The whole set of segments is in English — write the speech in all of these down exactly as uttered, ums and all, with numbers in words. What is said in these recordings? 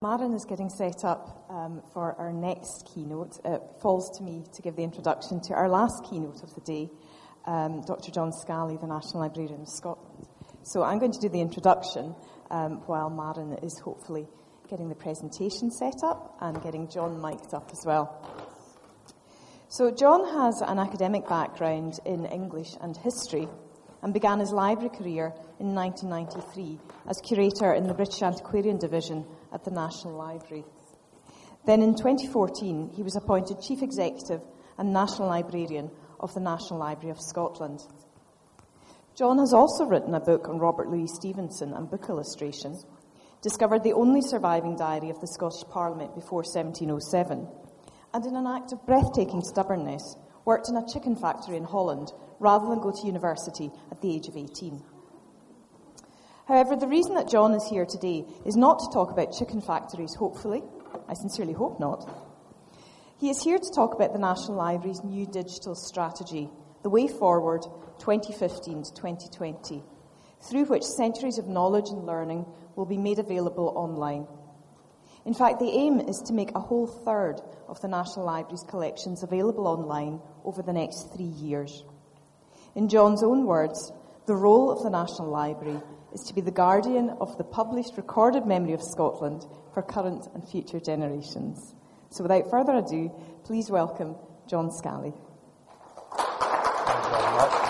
Maren is getting set up um, for our next keynote. It falls to me to give the introduction to our last keynote of the day, um, Doctor John Scally, the National Librarian of Scotland. So I'm going to do the introduction um, while Maren is hopefully getting the presentation set up and getting John mic'd up as well. So John has an academic background in English and history and began his library career in nineteen ninety-three as curator in the British Antiquarian Division at the National Library. Then in twenty fourteen, he was appointed Chief Executive and National Librarian of the National Library of Scotland. John has also written a book on Robert Louis Stevenson and book illustration, discovered the only surviving diary of the Scottish Parliament before seventeen oh seven, and in an act of breathtaking stubbornness, worked in a chicken factory in Holland rather than go to university at the age of eighteen. However, the reason that John is here today is not to talk about chicken factories, hopefully. I sincerely hope not. He is here to talk about the National Library's new digital strategy, the Way Forward twenty fifteen to twenty twenty, through which centuries of knowledge and learning will be made available online. In fact, the aim is to make a whole third of the National Library's collections available online over the next three years. In John's own words, the role of the National Library is to be the guardian of the published recorded memory of Scotland for current and future generations. So without further ado, please welcome John Scally. Thank you very much.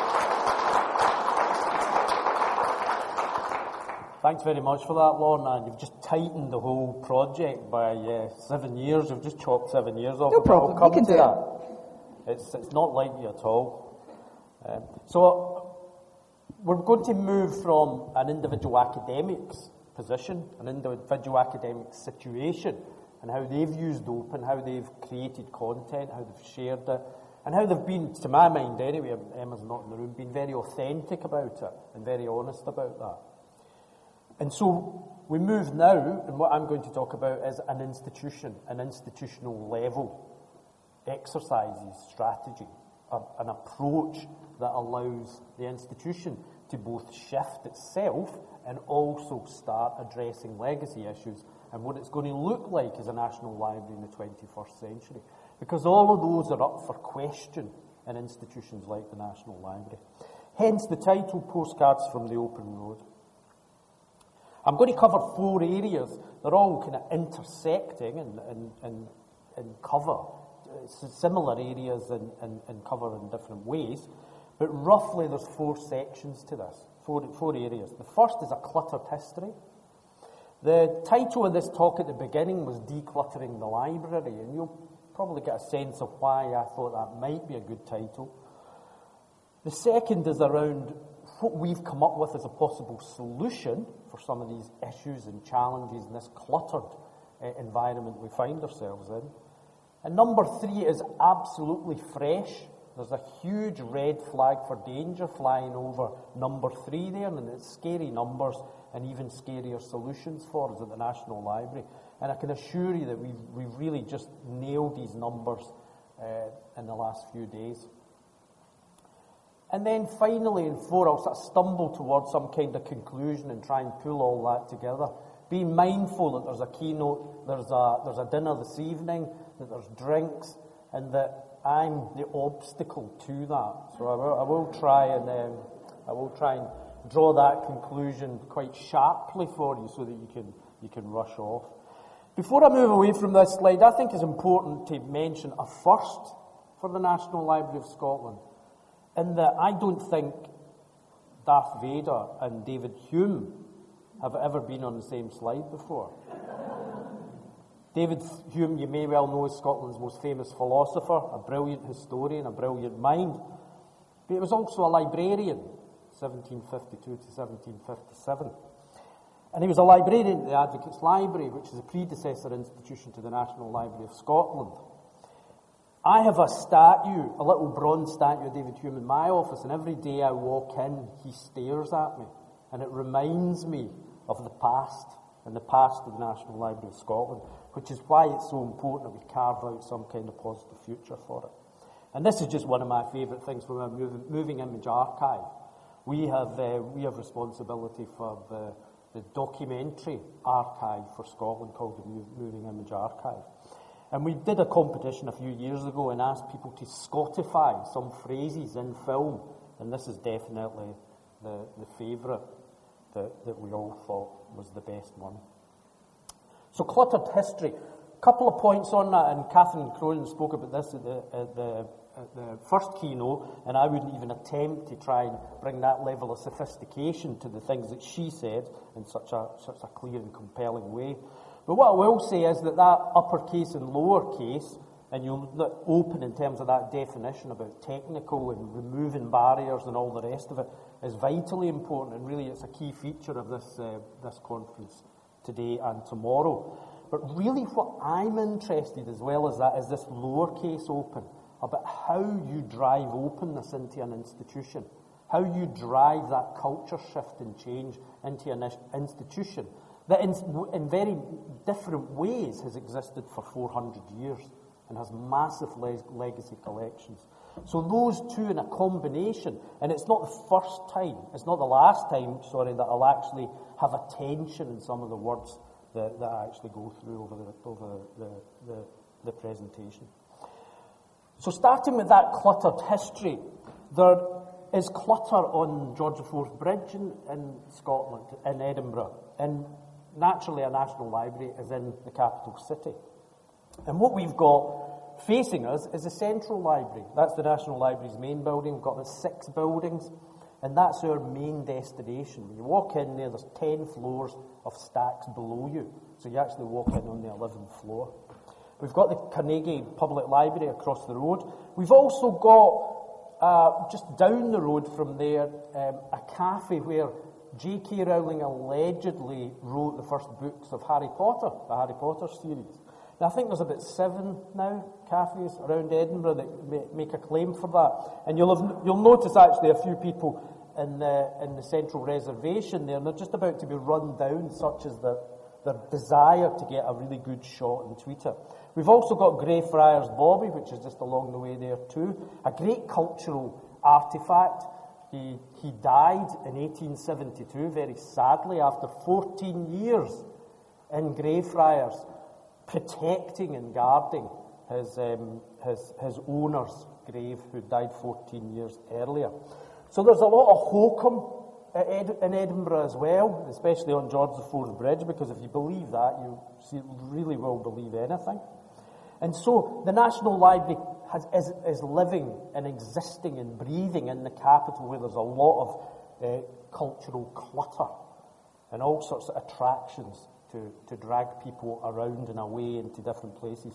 Thanks very much for that, Lorna. You've just tightened the whole project by uh, seven years. You've just chopped seven years off. No problem, I'll come we can to do that. It's, it's not like you at all. Um, so we're going to move from an individual academic's position, an individual academic situation, and how they've used open, how they've created content, how they've shared it, and how they've been, to my mind anyway, Emma's not in the room, been very authentic about it and very honest about that. And so we move now, and what I'm going to talk about is an institution, an institutional level exercises, strategy, a, an approach that allows the institution to both shift itself and also start addressing legacy issues and what it's going to look like as a national library in the twenty-first century. Because all of those are up for question in institutions like the National Library. Hence the title, Postcards from the Open Road. I'm going to cover four areas. They're all kind of intersecting and, and, and, and cover similar areas and, and, and cover in different ways. But roughly there's four sections to this, four, four areas. The first is a cluttered history. The title of this talk at the beginning was Decluttering the Library, and you'll probably get a sense of why I thought that might be a good title. The second is around what we've come up with as a possible solution for some of these issues and challenges in this cluttered uh, environment we find ourselves in. And number three is absolutely fresh. There's a huge red flag for danger flying over number three there, and it's scary numbers and even scarier solutions for us at the National Library. And I can assure you that we've, we've really just nailed these numbers uh, in the last few days. And then finally, in four, I'll sort of stumble towards some kind of conclusion and try and pull all that together. Be mindful that there's a keynote, there's a, there's a dinner this evening, that there's drinks, and that I'm the obstacle to that. So I will, I will try and um, I will try and draw that conclusion quite sharply for you so that you can you can rush off. Before I move away from this slide, I think it's important to mention a first for the National Library of Scotland, in that I don't think Darth Vader and David Hume have ever been on the same slide before. David Hume, you may well know, is Scotland's most famous philosopher, a brilliant historian, a brilliant mind. But he was also a librarian, seventeen fifty-two to seventeen fifty-seven. And he was a librarian at the Advocates' Library, which is a predecessor institution to the National Library of Scotland. I have a statue, a little bronze statue of David Hume in my office, and every day I walk in, he stares at me. And it reminds me of the past, and the past of the National Library of Scotland, which is why it's so important that we carve out some kind of positive future for it. And this is just one of my favourite things from our moving, moving image archive. We have uh, we have responsibility for the the documentary archive for Scotland called the Moving Image Archive. And we did a competition a few years ago and asked people to Scotify some phrases in film, and this is definitely the, the favourite that, that we all thought was the best one. So cluttered history. A couple of points on that, and Catherine Cronin spoke about this at the, at the, at the first keynote, and I wouldn't even attempt to try and bring that level of sophistication to the things that she said in such a, such a clear and compelling way. But what I will say is that that uppercase and lowercase, and you'll look open in terms of that definition about technical and removing barriers and all the rest of it, is vitally important, and really it's a key feature of this uh, this conference today and tomorrow. But really what I'm interested as well as that is this lowercase open, about how you drive openness into an institution, how you drive that culture shift and change into an institution that in, in very different ways has existed for four hundred years and has massive le- legacy collections. So those two in a combination, and it's not the first time, it's not the last time, sorry, that I'll actually have attention in some of the words that, that I actually go through over the, over the, the, the presentation. So starting with that cluttered history, there is clutter on George the Fourth Bridge in, in Scotland, in Edinburgh, and naturally a National Library is in the capital city. And what we've got facing us is the Central Library. That's the National Library's main building. We've got about six buildings, and that's our main destination. When you walk in there, there's ten floors of stacks below you, so you actually walk in on the eleventh floor. We've got the Carnegie Public Library across the road. We've also got, uh, just down the road from there, um, a cafe where J K Rowling allegedly wrote the first books of Harry Potter, the Harry Potter series. Now, I think there's about seven now cafes around Edinburgh that make a claim for that. And you'll have, you'll notice actually a few people in the, in the central reservation there, and they're just about to be run down, such as their, their desire to get a really good shot and tweet it. We've also got Greyfriars Bobby, which is just along the way there too. A great cultural artefact. He, he died in eighteen seventy-two, very sadly, after fourteen years in Greyfriars, protecting and guarding his, um, his, his owner's grave, who died fourteen years earlier. So there's a lot of hokum Ed, in Edinburgh as well, especially on George the Fourth Bridge, because if you believe that, you really will believe anything. And so the National Library has, is, is living and existing and breathing in the capital, where there's a lot of uh, cultural clutter and all sorts of attractions to, to drag people around and away into different places.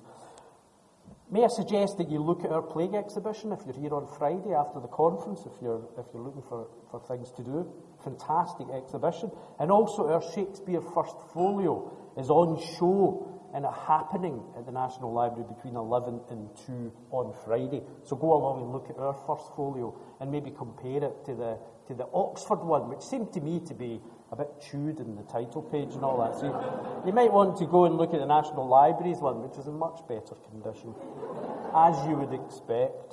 May I suggest that you look at our plague exhibition if you're here on Friday after the conference, if you're if you're looking for, for things to do. Fantastic exhibition. And also our Shakespeare First Folio is on show and a happening at the National Library between eleven and two on Friday. So go along and look at our First Folio and maybe compare it to the to the Oxford one, which seemed to me to be a bit chewed in the title page and all that. So you, you might want to go and look at the National Library's one, which is in much better condition, as you would expect.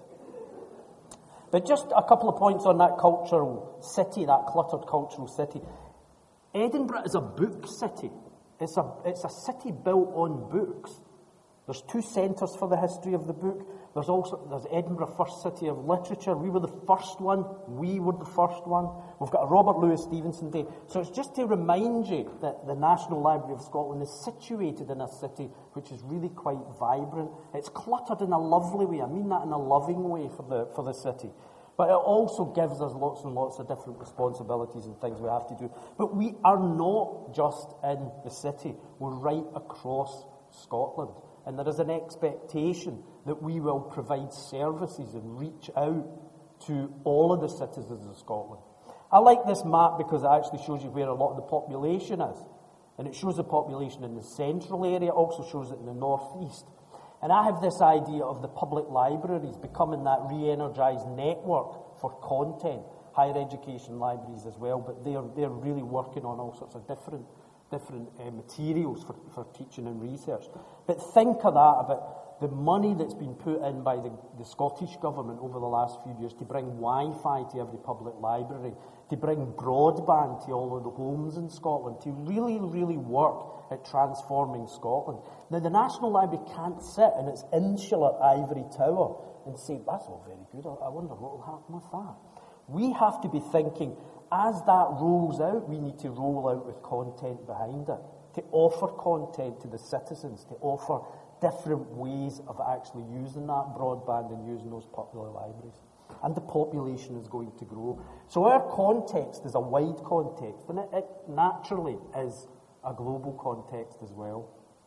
But just a couple of points on that cultural city, that cluttered cultural city. Edinburgh is a book city. It's a, it's a city built on books. There's two centres for the history of the book. There's also there's Edinburgh First City of Literature. We were the first one. We were the first one. We've got a Robert Louis Stevenson Day. So it's just to remind you that the National Library of Scotland is situated in a city which is really quite vibrant. It's cluttered in a lovely way. I mean that in a loving way for the for the city. But it also gives us lots and lots of different responsibilities and things we have to do. But we are not just in the city. We're right across Scotland. And there is an expectation that we will provide services and reach out to all of the citizens of Scotland. I like this map because it actually shows you where a lot of the population is. And it shows the population in the central area, it also shows it in the northeast. And I have this idea of the public libraries becoming that re-energised network for content, higher education libraries as well, but they're, they're really working on all sorts of different different uh, materials for, for teaching and research. But think of that, about the money that's been put in by the, the Scottish Government over the last few years to bring Wi-Fi to every public library, to bring broadband to all of the homes in Scotland, to really, really work at transforming Scotland. Now, the National Library can't sit in its insular ivory tower and say, that's all very good, I wonder what will happen with that. We have to be thinking, as that rolls out, we need to roll out with content behind it, to offer content to the citizens, to offer different ways of actually using that broadband and using those popular libraries. And the population is going to grow. So our context is a wide context, and it, it naturally is a global context as well.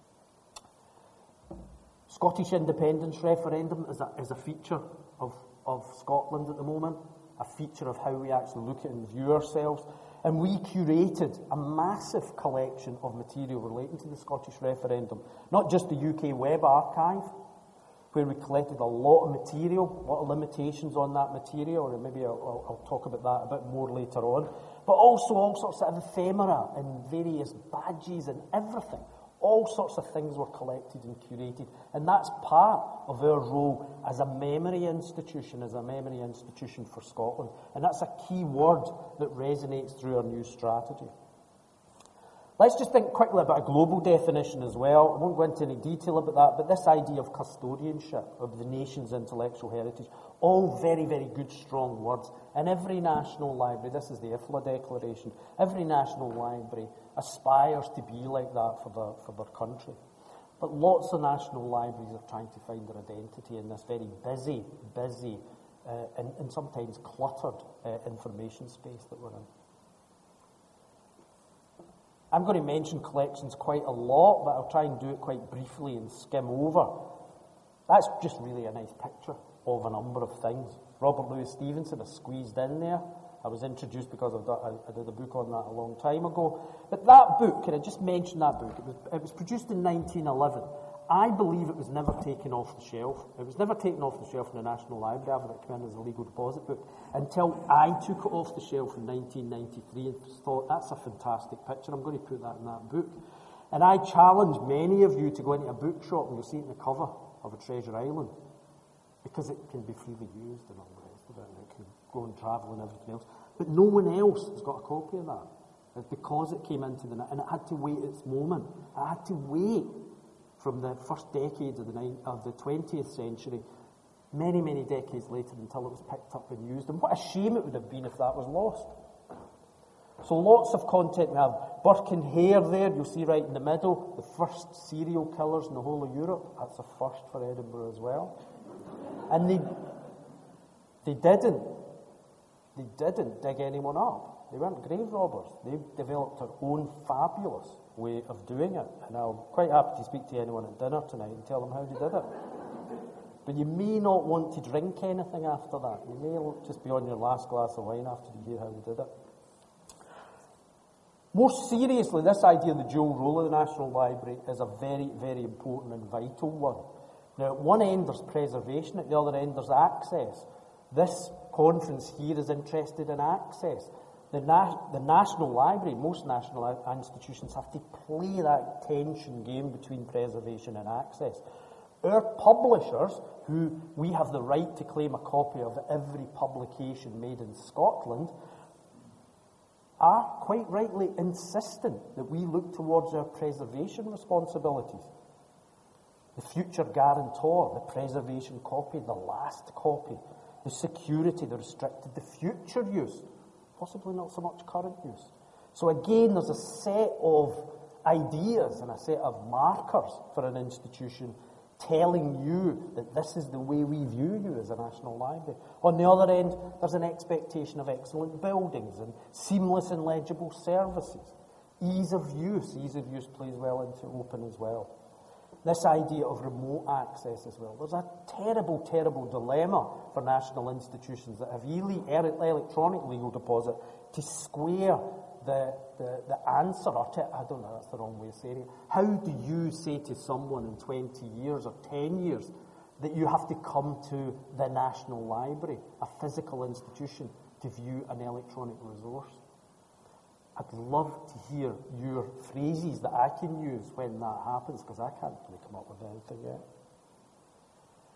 Scottish independence referendum is a, is a feature of, of Scotland at the moment, a feature of how we actually look at and view ourselves. And we curated a massive collection of material relating to the Scottish referendum, not just the U K Web Archive, where we collected a lot of material, a lot of limitations on that material, and maybe I'll, I'll, I'll talk about that a bit more later on, but also all sorts of ephemera and various badges and everything. All sorts of things were collected and curated, and that's part of our role as a memory institution, as a memory institution for Scotland, and that's a key word that resonates through our new strategy. Let's just think quickly about a global definition as well. I won't go into any detail about that, but this idea of custodianship of the nation's intellectual heritage, all very, very good, strong words. And every national library, this is the I F L A Declaration, every national library aspires to be like that for their, for their country. But lots of national libraries are trying to find their identity in this very busy, busy, uh, and, and sometimes cluttered uh, information space that we're in. I'm going to mention collections quite a lot, but I'll try and do it quite briefly and skim over. That's just really a nice picture of a number of things. Robert Louis Stevenson is squeezed in there. I was introduced because I've done, I, I did a book on that a long time ago. But that book, can I just mention that book? It was, it was produced in nineteen eleven. I believe it was never taken off the shelf. It was never taken off the shelf in the National Library after it came in as a legal deposit book until I took it off the shelf in nineteen ninety-three and thought, that's a fantastic picture, I'm going to put that in that book. And I challenge many of you to go into a bookshop and you'll see it in the cover of a Treasure Island, because it can be freely used and all the rest of it, and it can go and travel and everything else. But no one else has got a copy of that. It's because it came into the... And it had to wait its moment. It had to wait from the first decades of the, ninth, of the twentieth century, many, many decades later, until it was picked up and used. And what a shame it would have been if that was lost. So lots of content. We have Burke and Hare there, you'll see right in the middle, the first serial killers in the whole of Europe. That's a first for Edinburgh as well. And they, they didn't, they didn't dig anyone up. They weren't grave robbers. They developed their own fabulous way of doing it. And I'm quite happy to speak to anyone at dinner tonight and tell them how they did it. But you may not want to drink anything after that. You may just be on your last glass of wine after you hear how they did it. More seriously, this idea of the dual role of the National Library is a very, very important and vital one. Now, at one end there's preservation, at the other end there's access. This conference here is interested in access. The, na- the National Library, most national institutions have to play that tension game between preservation and access. Our publishers, who we have the right to claim a copy of every publication made in Scotland, are quite rightly insistent that we look towards our preservation responsibilities. The future guarantor, the preservation copy, the last copy, the security, the restricted, the future use, possibly not so much current use. So again, there's a set of ideas and a set of markers for an institution telling you that this is the way we view you as a national library. On the other end, there's an expectation of excellent buildings and seamless and legible services. Ease of use. Ease of use plays well into open as well. This idea of remote access as well. There's a terrible, terrible dilemma for national institutions that have electronic legal deposit to square the, the, the answer, or to, I don't know, that's the wrong way of saying it. How do you say to someone in twenty years or ten years that you have to come to the National Library, a physical institution, to view an electronic resource? I'd love to hear your phrases that I can use when that happens, because I can't really come up with anything yet.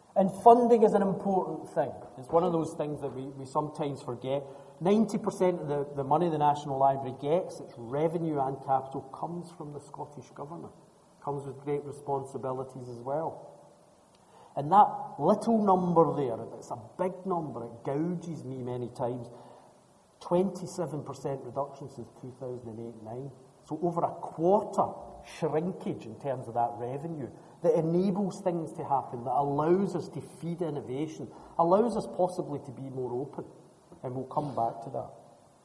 And funding is an important thing. It's one of those things that we, we sometimes forget. ninety percent of the, the money the National Library gets, its revenue and capital, comes from the Scottish Government. Comes with great responsibilities as well. And that little number there, it's a big number, it gouges me many times. twenty-seven percent reduction since two thousand eight nine. So over a quarter shrinkage in terms of that revenue that enables things to happen, that allows us to feed innovation, allows us possibly to be more open. And we'll come back to that.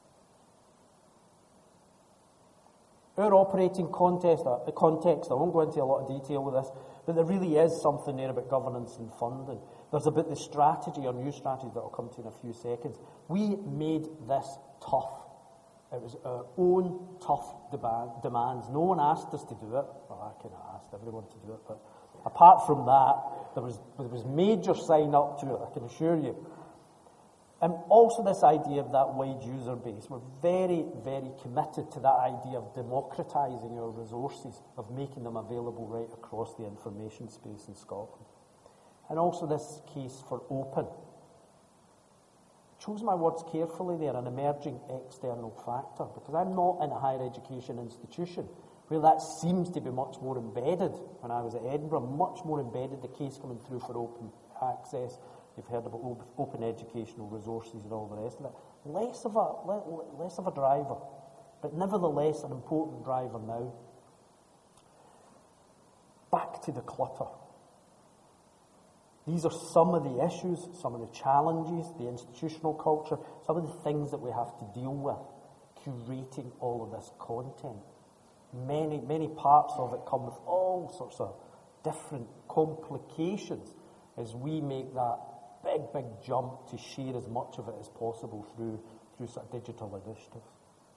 Our operating context, uh, context, I won't go into a lot of detail with this, but there really is something there about governance and funding. There's about the strategy, or new strategy, that I'll come to in a few seconds. We made this tough. It was our own tough demand, demands. No one asked us to do it. Well, I kind of asked everyone to do it, but apart from that, there was, there was major sign up to it, I can assure you. And also this idea of that wide user base. We're very, very committed to that idea of democratising our resources, of making them available right across the information space in Scotland. And also this case for open. Choose my words carefully there, an emerging external factor, because I'm not in a higher education institution where that seems to be much more embedded. When I was at Edinburgh, much more embedded, the case coming through for open access. You've heard about open educational resources and all the rest of it. Less of a, less of a driver, but nevertheless an important driver now. Back to the clutter. These are some of the issues, some of the challenges, the institutional culture, some of the things that we have to deal with, curating all of this content. Many, many parts of it come with all sorts of different complications as we make that big, big jump to share as much of it as possible through, through sort of digital initiatives.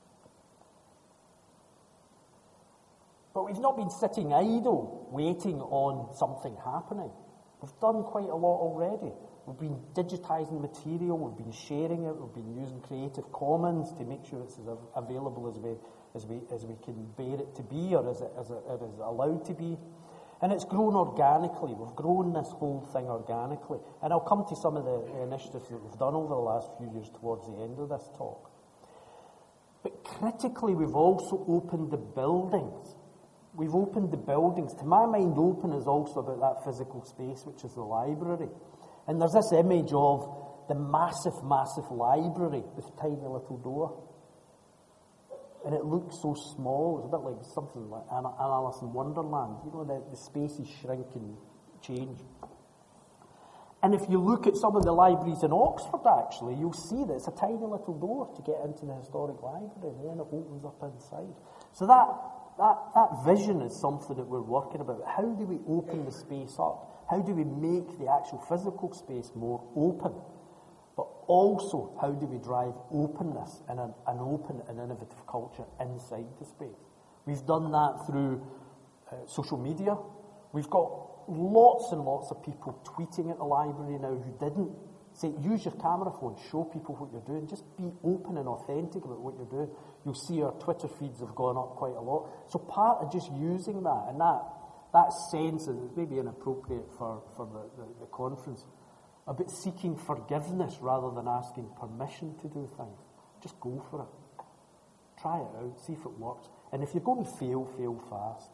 But we've not been sitting idle, waiting on something happening. We've done quite a lot already. We've been digitising material, we've been sharing it, we've been using Creative Commons to make sure it's as available as we, as we, as we can bear it to be, or as it, as it, it is allowed to be. And it's grown organically. We've grown this whole thing organically. And I'll come to some of the initiatives that we've done over the last few years towards the end of this talk. But critically, we've also opened the buildings. We've opened the buildings. To my mind, open is also about that physical space, which is the library. And there's this image of the massive, massive library with a tiny little door. And it looks so small. It's a bit like something like Alice in Wonderland. You know, the, the spaces shrink and change. And if you look at some of the libraries in Oxford, actually, you'll see that it's a tiny little door to get into the historic library, and then it opens up inside. So that, that, that vision is something that we're working about. How do we open the space up? How do we make the actual physical space more open? But also, how do we drive openness and an, an open and innovative culture inside the space? We've done that through uh, social media. We've got lots and lots of people tweeting at the library now who didn't say, use your camera phone, show people what you're doing, just be open and authentic about what you're doing. You'll see our Twitter feeds have gone up quite a lot. So part of just using that, and that, that sense is maybe inappropriate for, for the, the, the conference, about seeking forgiveness rather than asking permission to do things. Just go for it. Try it out, see if it works. And if you're going to fail, fail fast.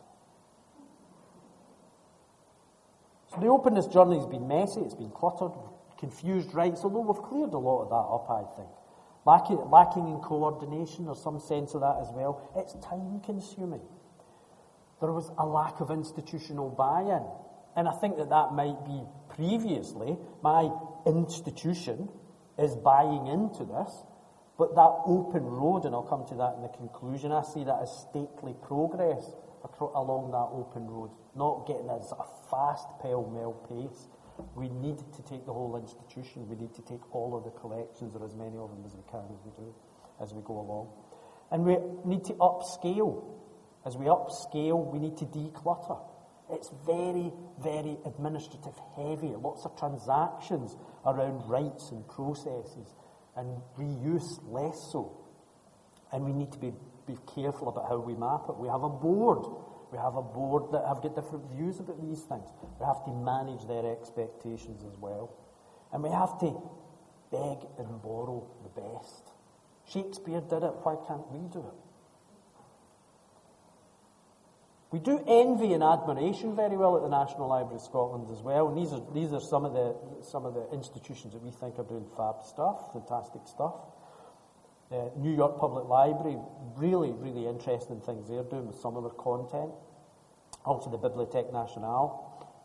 So the openness journey has been messy, it's been cluttered, confused rights, although we've cleared a lot of that up, I think. Lacking, lacking in coordination, there's some sense of that as well. It's time-consuming. There was a lack of institutional buy-in. And I think that that might be previously, my institution is buying into this, but that open road, and I'll come to that in the conclusion, I see that as stately progress across, along that open road, not getting at a fast pell-mell pace. We need to take the whole institution, we need to take all of the collections, or as many of them as we can as we do, as we go along. And we need to upscale. As we upscale, we need to declutter. It's very, very administrative heavy. Lots of transactions around rights and processes, and reuse less so. And we need to be, be careful about how we map it. We have a board We have a board that have got different views about these things. We have to manage their expectations as well. And we have to beg and borrow the best. Shakespeare did it, why can't we do it? We do envy and admiration very well at the National Library of Scotland as well, and these are these are some of the some of the institutions that we think are doing fab stuff, fantastic stuff. Uh, New York Public Library, really, really interesting things they're doing with some of their content. Also the Bibliothèque Nationale.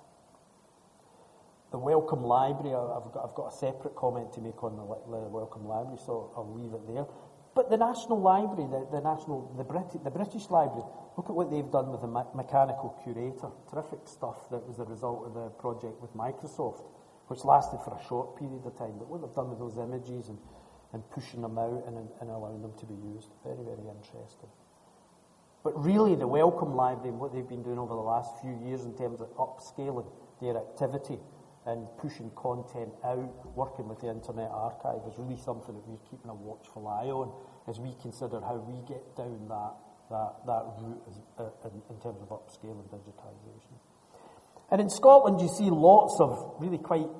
The Wellcome Library, I've got, I've got a separate comment to make on the, the Wellcome Library, so I'll leave it there. But the National Library, the, the National, the, Brit- the British Library, look at what they've done with the me- Mechanical Curator. Terrific stuff that was the result of the project with Microsoft, which lasted for a short period of time. But what they've done with those images and, and pushing them out and, and allowing them to be used, very, very interesting. But really, the Wellcome Library and what they've been doing over the last few years in terms of upscaling their activity and pushing content out, working with the Internet Archive is really something that we're keeping a watchful eye on as we consider how we get down that that, that route as, uh, in, in terms of upscale and digitisation. And in Scotland, you see lots of really quite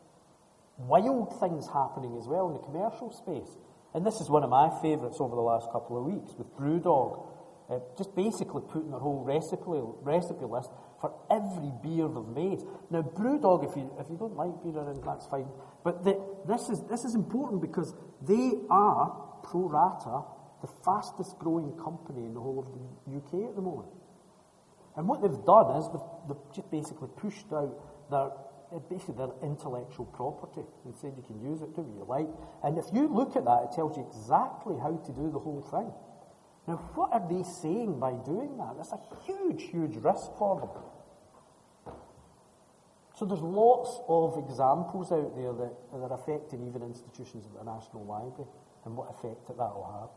wild things happening as well in the commercial space. And this is one of my favourites over the last couple of weeks with Brewdog, uh, just basically putting their whole recipe recipe list for every beer they've made. Now, Brewdog, if you if you don't like beer, then that's fine. But the, this is this is important because they are pro rata the fastest growing company in the whole of the U K at the moment. And what they've done is they've, they've just basically pushed out their basically their intellectual property and said you can use it, do what you like. And if you look at that, it tells you exactly how to do the whole thing. Now, what are they saying by doing that? That's a huge, huge risk for them. So there's lots of examples out there that, that are affecting even institutions at the National Library and what effect that that will have.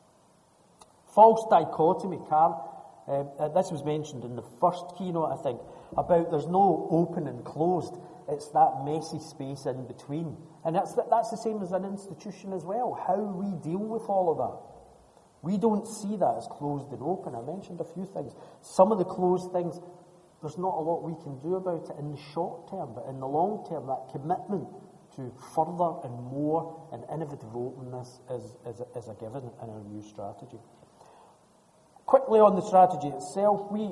False dichotomy, Carl. Uh, uh, this was mentioned in the first keynote, I think, about there's no open and closed. It's that messy space in between. And that's, that's the same as an institution as well, how we deal with all of that. We don't see that as closed and open. I mentioned a few things. Some of the closed things, there's not a lot we can do about it in the short term, but in the long term, that commitment to further and more and innovative openness is, is, is a given in our new strategy. Quickly on the strategy itself, we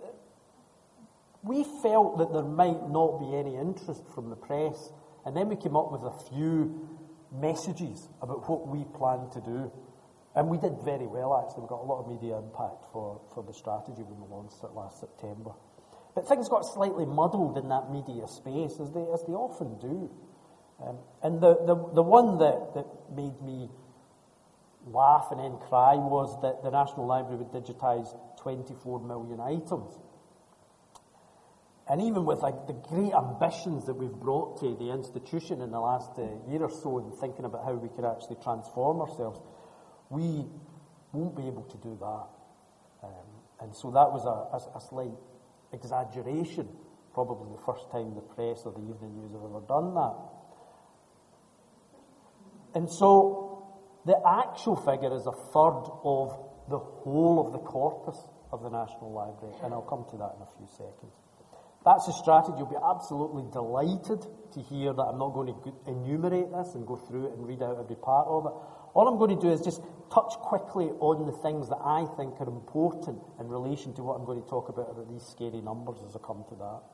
we felt that there might not be any interest from the press, and then we came up with a few messages about what we plan to do. And we did very well, actually. We got a lot of media impact for, for the strategy when we launched it last September. But things got slightly muddled in that media space, as they as they often do. Um, and the, the, the one that, that made me laugh and then cry was that the National Library would digitise twenty-four million items. And even with like, the great ambitions that we've brought to the institution in the last uh, year or so in thinking about how we could actually transform ourselves, we won't be able to do that. Um, and so that was a, a, a slight exaggeration, probably the first time the press or the Evening News have ever done that. And so the actual figure is a third of the whole of the corpus of the National Library, and I'll come to that in a few seconds. That's the strategy. You'll be absolutely delighted to hear that I'm not going to enumerate this and go through it and read out every part of it. All I'm going to do is just touch quickly on the things that I think are important in relation to what I'm going to talk about about these scary numbers as I come to that.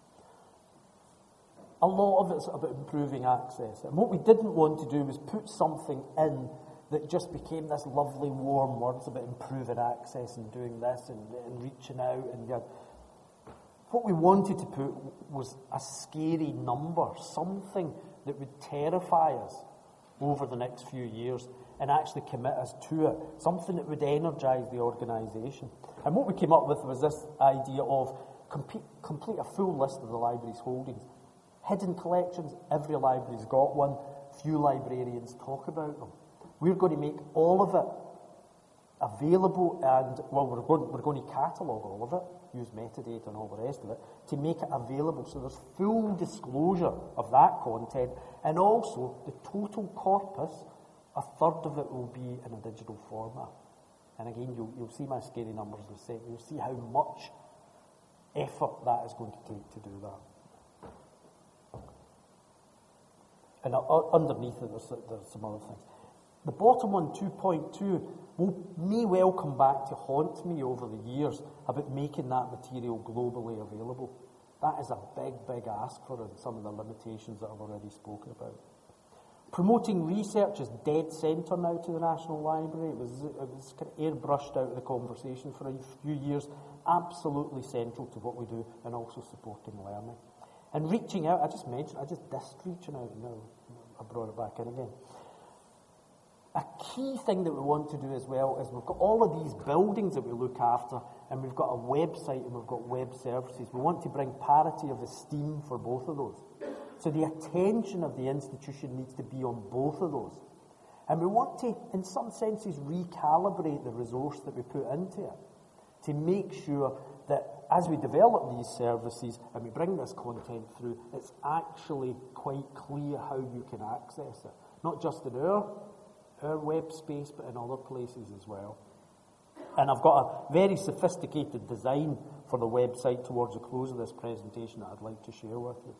A lot of it's about improving access. And what we didn't want to do was put something in that just became this lovely warm words about improving access and doing this and, and reaching out. And yeah. What we wanted to put was a scary number, something that would terrify us over the next few years and actually commit us to it, something that would energise the organisation. And what we came up with was this idea of complete, complete a full list of the library's holdings. Hidden collections, every library's got one. Few librarians talk about them. We're going to make all of it available and, well, we're going, we're going to catalogue all of it, use metadata and all the rest of it, to make it available so there's full disclosure of that content, and also the total corpus, a third of it will be in a digital format. And again, you'll, you'll see my scary numbers in a second. You'll see how much effort that is going to take to do that. And uh, underneath it, there's, there's some other things. The bottom one, two point two, will, may well come back to haunt me over the years about making that material globally available. That is a big, big ask for us, some of the limitations that I've already spoken about. Promoting research is dead centre now to the National Library. It was, it was kind of airbrushed out of the conversation for a few years. Absolutely central to what we do, and also supporting learning. And reaching out, I just mentioned, I just dissed reaching out, and now I brought it back in again. A key thing that we want to do as well is we've got all of these buildings that we look after, and we've got a website and we've got web services. We want to bring parity of esteem for both of those. So the attention of the institution needs to be on both of those. And we want to, in some senses, recalibrate the resource that we put into it to make sure that as we develop these services and we bring this content through, it's actually quite clear how you can access it. Not just in our our web space, but in other places as well. And I've got a very sophisticated design for the website towards the close of this presentation that I'd like to share with you.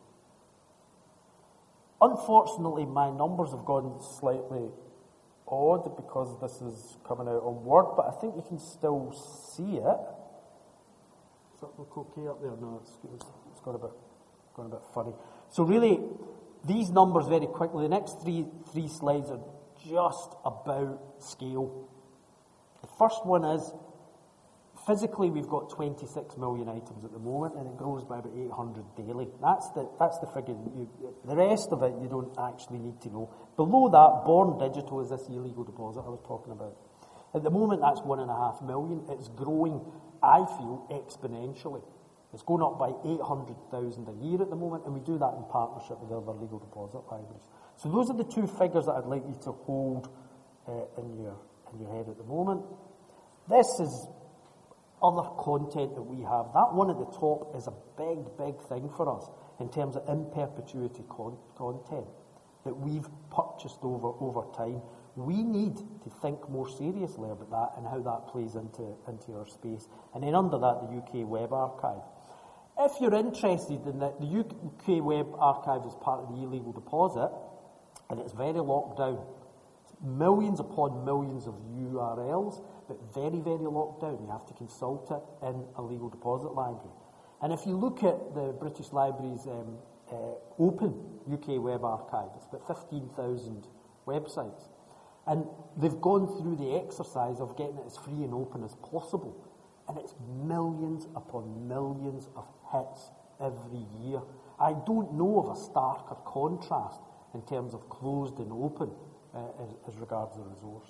Unfortunately, my numbers have gone slightly odd because this is coming out on Word, but I think you can still see it. Does that look okay up there? No, it's, it's, it's got, a bit, got a bit funny. So really, these numbers very quickly, the next three, three slides are just about scale. The first one is, physically we've got twenty-six million items at the moment, and it grows by about eight hundred daily. That's the that's the figure. You, the rest of it you don't actually need to know. Below that, Born Digital is this illegal deposit I was talking about. At the moment, that's one and a half million. It's growing, I feel, exponentially. It's going up by eight hundred thousand a year at the moment, and we do that in partnership with other legal deposit libraries. So those are the two figures that I'd like you to hold uh, in your in your head at the moment. This is other content that we have. That one at the top is a big, big thing for us in terms of in perpetuity con- content that we've purchased over, over time. We need to think more seriously about that and how that plays into, into our space. And then under that, the U K Web Archive. If you're interested in that, the U K Web Archive is part of the illegal deposit, and it's very locked down. Millions upon millions of U R Ls, but very, very locked down. You have to consult it in a legal deposit library. And if you look at the British Library's um, uh, open U K Web Archive, it's about fifteen thousand websites. And they've gone through the exercise of getting it as free and open as possible. And it's millions upon millions of hits every year. I don't know of a starker contrast in terms of closed and open uh, as, as regards the resource.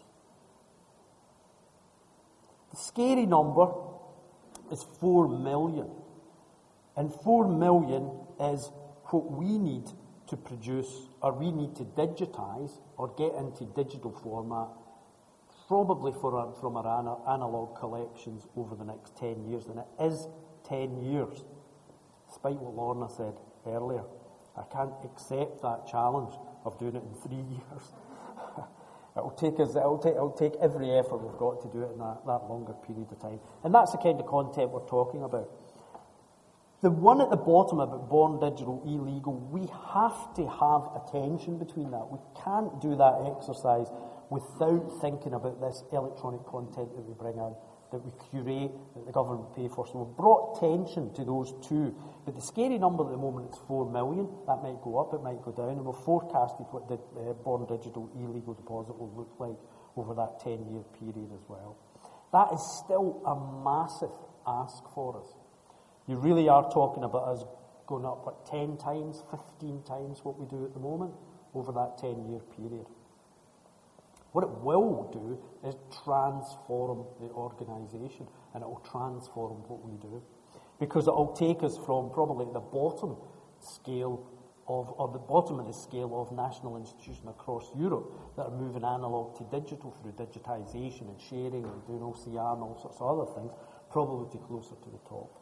The scary number is four million. And four million is what we need to produce, or we need to digitise or get into digital format, probably for our, from our ana- analogue collections over the next ten years. And it is ten years, despite what Lorna said earlier. I can't accept that challenge of doing it in three years. It'll take us. It'll take. It'll take every effort we've got to do it in that, that longer period of time. And that's the kind of content we're talking about. The one at the bottom about Born Digital illegal, we have to have a tension between that. We can't do that exercise without thinking about this electronic content that we bring out, that we curate, that the government pay for. So we've brought tension to those two. But the scary number at the moment is four million. That might go up, it might go down, and we've forecasted what the uh, Born Digital illegal deposit will look like over that ten-year period as well. That is still a massive ask for us. You really are talking about us going up, what, ten times, fifteen times what we do at the moment over that ten-year period. What it will do is transform the organisation, and it will transform what we do. Because it will take us from probably the bottom scale of, or the bottom of the scale of national institutions across Europe that are moving analogue to digital through digitisation and sharing and doing O C R and all sorts of other things, probably to closer to the top.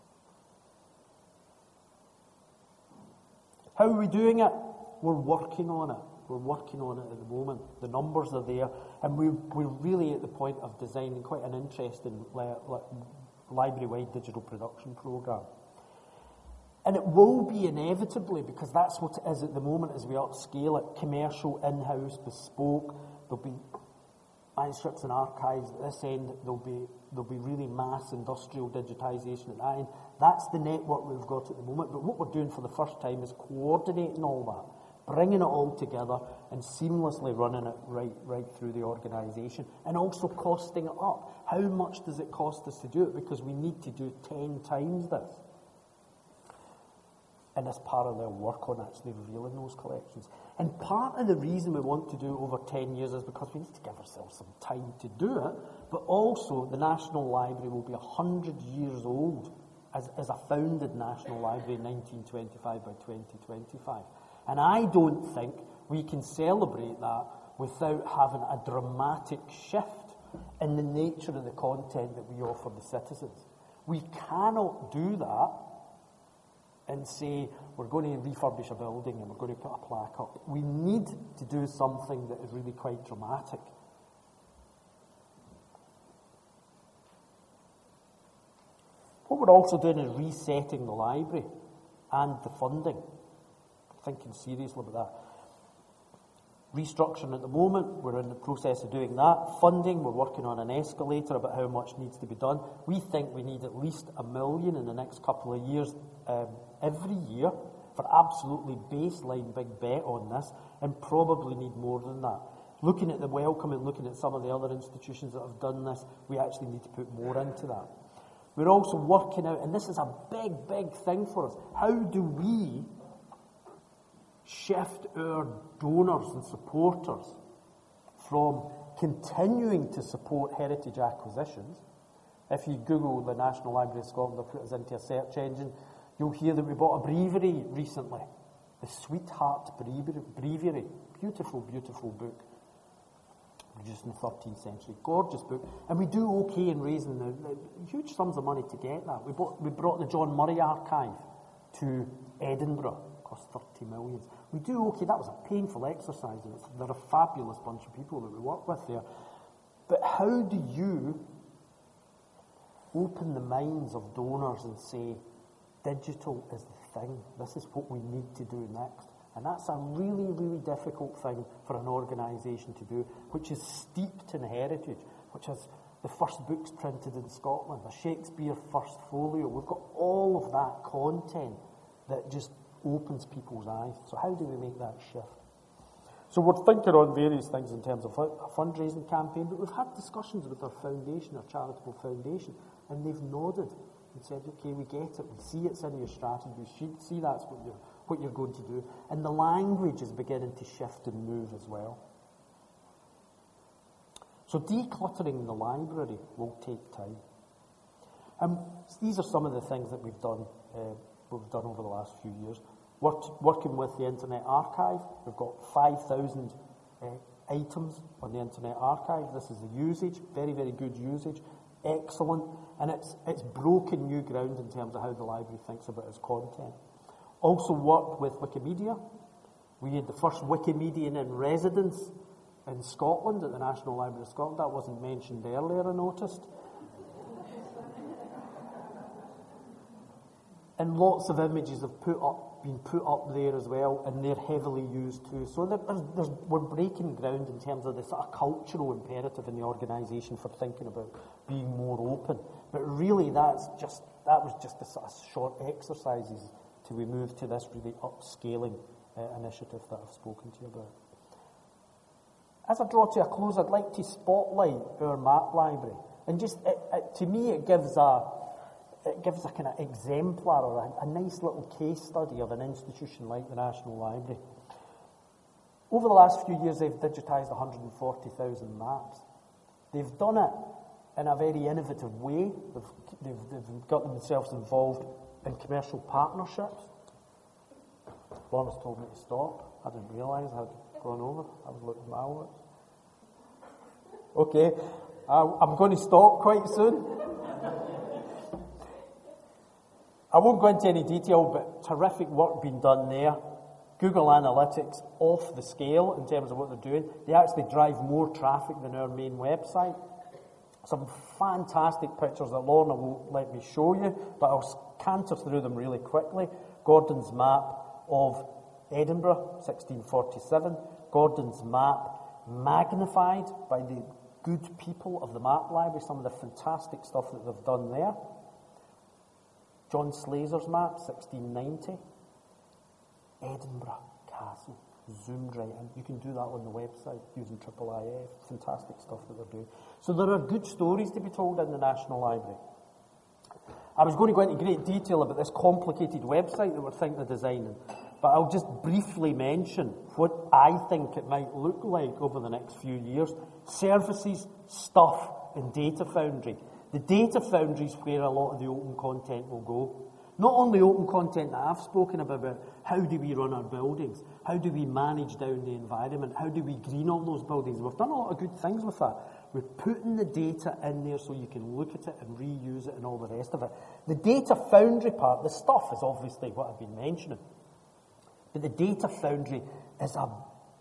How are we doing it? We're working on it. We're working on it at the moment. The numbers are there, and we, we're really at the point of designing quite an interesting le- le- library-wide digital production programme. And it will be inevitably, because that's what it is at the moment as we upscale it, commercial, in-house, bespoke. There'll be manuscripts and archives at this end. There'll be, there'll be really mass industrial digitisation at that end. That's the network we've got at the moment. But what we're doing for the first time is coordinating all that, bringing it all together and seamlessly running it right, right through the organisation, and also costing it up. How much does it cost us to do it? Because we need to do ten times this. And as part of their work on actually revealing those collections. And part of the reason we want to do it over ten years is because we need to give ourselves some time to do it, but also the National Library will be one hundred years old as, as a founded National Library in nineteen twenty-five by twenty twenty-five. And I don't think we can celebrate that without having a dramatic shift in the nature of the content that we offer the citizens. We cannot do that and say, we're going to refurbish a building and we're going to put a plaque up. We need to do something that is really quite dramatic. What we're also doing is resetting the library and the funding. Thinking seriously about that. Restructuring at the moment, we're in the process of doing that. Funding, we're working on an escalator about how much needs to be done. We think we need at least a million in the next couple of years um, every year for absolutely baseline big bet on this, and probably need more than that. Looking at the Wellcome and looking at some of the other institutions that have done this, we actually need to put more into that. We're also working out, and this is a big, big thing for us, how do we shift our donors and supporters from continuing to support heritage acquisitions? If you Google the National Library of Scotland or put us into a search engine, you'll hear that we bought a breviary recently, the Sweetheart Breviary. Beautiful, beautiful book, produced in the thirteenth century. Gorgeous book. And we do okay in raising the, the huge sums of money to get that. We, bought, we brought the John Murray Archive to Edinburgh. Cost thirty million. We do okay. That was a painful exercise, and it's, they're a fabulous bunch of people that we work with there. But how do you open the minds of donors and say, digital is the thing, this is what we need to do next? And that's a really, really difficult thing for an organisation to do, which is steeped in heritage, which has the first books printed in Scotland, a Shakespeare first folio. We've got all of that content that just opens people's eyes. So how do we make that shift? So we're thinking on various things in terms of a fundraising campaign, but we've had discussions with our foundation, our charitable foundation, and they've nodded and said, okay, we get it, we see it's in your strategy, we see that's what you're, what you're going to do. And the language is beginning to shift and move as well. So decluttering the library will take time. And these are some of the things that we've done uh, we've done over the last few years. Worked, working with the Internet Archive, we've got five thousand uh, items on the Internet Archive. This is the usage, very, very good usage, excellent, and it's, it's broken new ground in terms of how the library thinks about its content. Also worked with Wikimedia. We had the first Wikimedian in residence in Scotland at the National Library of Scotland. That wasn't mentioned earlier, I noticed. And lots of images have put up, been put up there as well, and they're heavily used too. So there, there's, there's, we're breaking ground in terms of the sort of cultural imperative in the organisation for thinking about being more open. But really, that's just that was just a sort of short exercises till we move to this really upscaling uh, initiative that I've spoken to you about. As I draw to a close, I'd like to spotlight our map library, and just it, it, to me, it gives a It gives a kind of exemplar or a, a nice little case study of an institution like the National Library. Over the last few years, they've digitised one hundred forty thousand maps. They've done it in a very innovative way. They've, they've, they've got themselves involved in commercial partnerships. Lawrence told me to stop. I didn't realise I had gone over. I was looking at my watch. Okay, I, I'm going to stop quite soon. I won't go into any detail, but terrific work being done there. Google Analytics off the scale in terms of what they're doing. They actually drive more traffic than our main website. Some fantastic pictures that Lorna won't let me show you, but I'll canter through them really quickly. Gordon's map of Edinburgh, sixteen forty-seven. Gordon's map magnified by the good people of the Map Library, some of the fantastic stuff that they've done there. John Slazer's map, sixteen ninety. Edinburgh Castle, zoomed right in. You can do that on the website using Triple I F. Fantastic stuff that they're doing. So there are good stories to be told in the National Library. I was going to go into great detail about this complicated website that we're thinking of designing, but I'll just briefly mention what I think it might look like over the next few years. Services, stuff, and Data Foundry. The Data Foundry is where a lot of the open content will go. Not only open content that I've spoken about, but how do we run our buildings? How do we manage down the environment? How do we green all those buildings? We've done a lot of good things with that. We're putting the data in there so you can look at it and reuse it and all the rest of it. The Data Foundry part, the stuff, is obviously what I've been mentioning. But the Data Foundry is a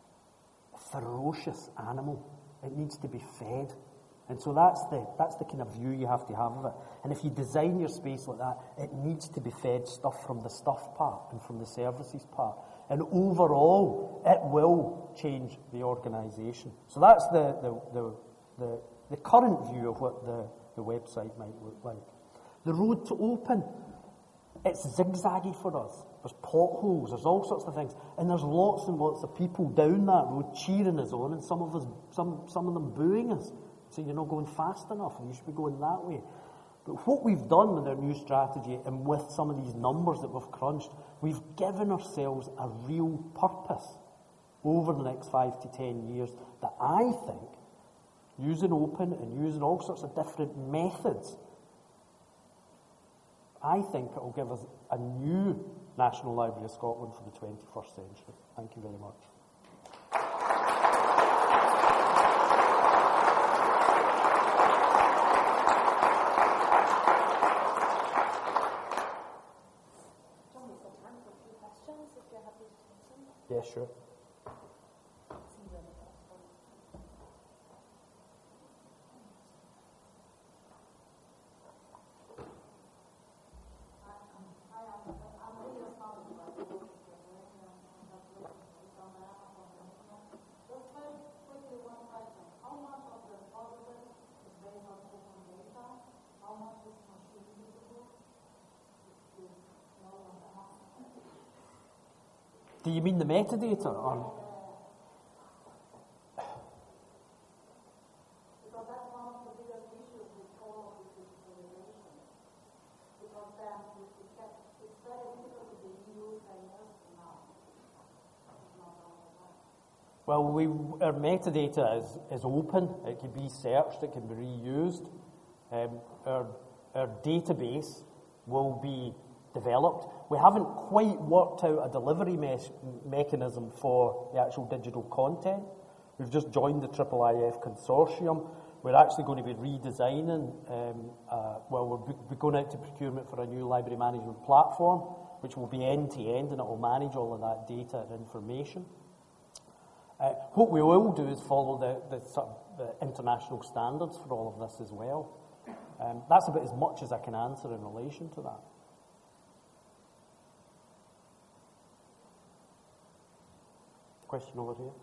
ferocious animal. It needs to be fed. And so that's the that's the kind of view you have to have of it. And if you design your space like that, it needs to be fed stuff from the stuff part and from the services part. And overall, it will change the organisation. So that's the the, the the the current view of what the, the website might look like. The road to open, it's zigzaggy for us. There's potholes, there's all sorts of things, and there's lots and lots of people down that road cheering us on, and some of us, some some of them booing us. So you're not going fast enough, and you should be going that way. But what we've done with our new strategy and with some of these numbers that we've crunched, we've given ourselves a real purpose over the next five to ten years that I think, using open and using all sorts of different methods, I think it will give us a new National Library of Scotland for the twenty-first century. Thank you very much. Yeah, sure. Do you mean the metadata? Or? Because that's one of the biggest issues with all of this digitalization. Because then it's very difficult to be used ten years from now. It's not only that. Well, we, our metadata is, is open. It can be searched. It can be reused. Um, our, our database will be developed. We haven't quite worked out a delivery me- mechanism for the actual digital content. We've just joined the Triple I F consortium. We're actually going to be redesigning, um, uh, well, we're, we're going out to procurement for a new library management platform, which will be end-to-end, and it will manage all of that data and information. Uh, what we will do is follow the, the, sort of the international standards for all of this as well. Um, that's about as much as I can answer in relation to that. Question over here.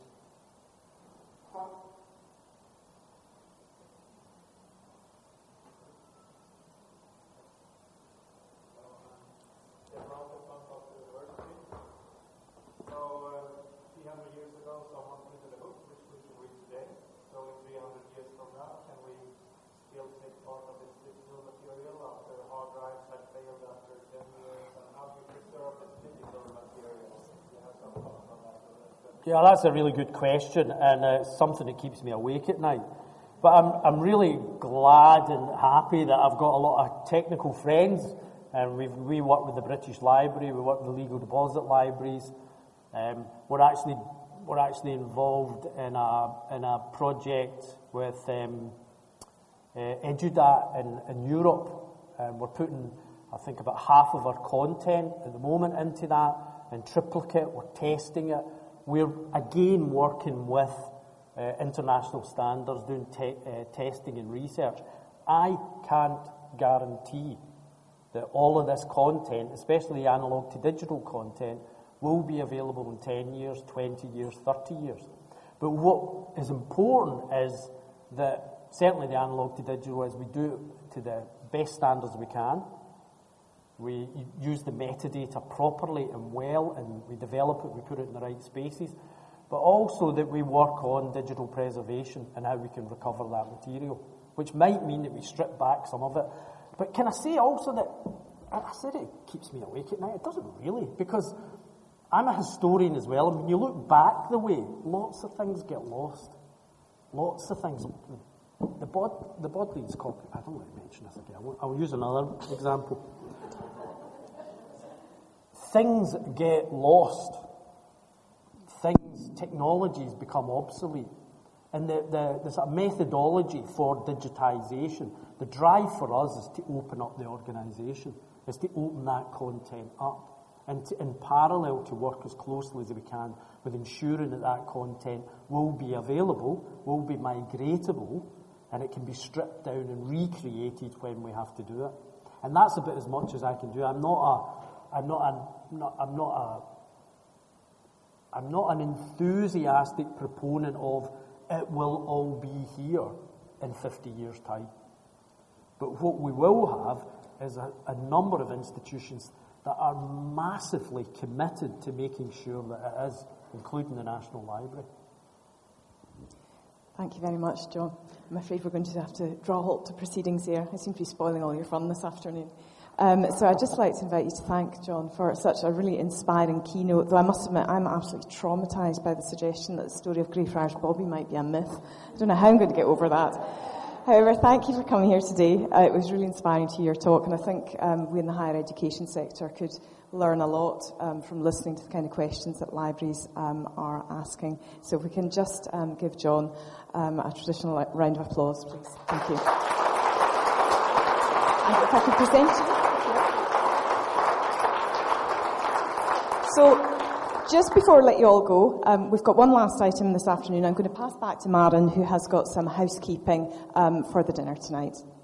Yeah, that's a really good question, and uh, it's something that keeps me awake at night. But I'm I'm really glad and happy that I've got a lot of technical friends, and we we work with the British Library, we work with the Legal Deposit Libraries. Um, we're actually we're actually involved in a in a project with um, uh, Edudat in, in Europe. Um, we're putting, I think, about half of our content at the moment into that in triplicate. We're testing it. We're, again, working with uh, international standards, doing te- uh, testing and research. I can't guarantee that all of this content, especially the analog to digital content, will be available in ten years, twenty years, thirty years. But what is important is that certainly the analog to digital, as we do it to the best standards we can, we use the metadata properly and well, and we develop it, we put it in the right spaces, but also that we work on digital preservation and how we can recover that material, which might mean that we strip back some of it. But can I say also that, I said it keeps me awake at night, it doesn't really, because I'm a historian as well, and when you look back the way, lots of things get lost. Lots of things. The, bod, the Bodleian copy, I don't want to mention this again, I'll, I'll use another example. Things get lost. Things, technologies become obsolete. And the, the, the sort of methodology for digitisation, the drive for us is to open up the organisation, is to open that content up. And to, in parallel to work as closely as we can with ensuring that that content will be available, will be migratable, and it can be stripped down and recreated when we have to do it. And that's about as much as I can do. I'm not a, I'm not a, not, I'm not a, I'm not an enthusiastic proponent of it will all be here in fifty years' time. But what we will have is a, a number of institutions that are massively committed to making sure that it is, including the National Library. Thank you very much, John. I'm afraid we're going to have to draw a halt to proceedings here. I seem to be spoiling all your fun this afternoon. Um, so I'd just like to invite you to thank John for such a really inspiring keynote, though I must admit I'm absolutely traumatised by the suggestion that the story of Greyfriars Bobby might be a myth. I don't know how I'm going to get over that. However, thank you for coming here today. Uh, it was really inspiring to hear your talk, and I think um, we in the higher education sector could learn a lot um, from listening to the kind of questions that libraries um, are asking. So if we can just um, give John um, a traditional round of applause, please. Thank you. And if I could present you. So, just before I let you all go, um, we've got one last item this afternoon. I'm going to pass back to Maren, who has got some housekeeping um, for the dinner tonight.